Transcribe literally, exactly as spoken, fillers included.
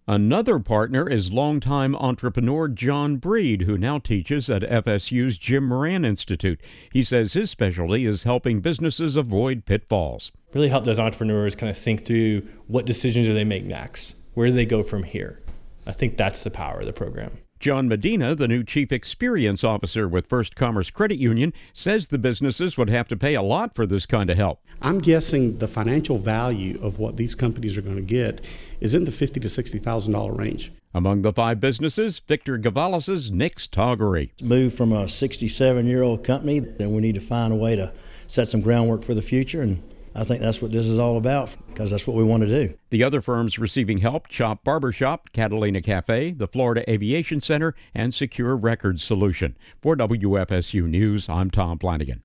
Another partner is longtime entrepreneur John Breed, who now teaches at F S U's Jim Moran Institute. He says his specialty is helping businesses avoid pitfalls. Really help those entrepreneurs kind of think through what decisions do they make next? Where do they go from here? I think that's the power of the program. John Medina, the new Chief Experience Officer with First Commerce Credit Union, says the businesses would have to pay a lot for this kind of help. I'm guessing the financial value of what these companies are going to get is in the fifty thousand to sixty thousand dollars range. Among the five businesses, Victor Gavalis' Nick's Toggery. Move from a sixty-seven-year-old company, then we need to find a way to set some groundwork for the future, and I think that's what this is all about, because that's what we want to do. The other firms receiving help: Chop Barbershop, Catalina Cafe, the Florida Aviation Center, and Secure Records Solution. For W F S U News, I'm Tom Flanagan.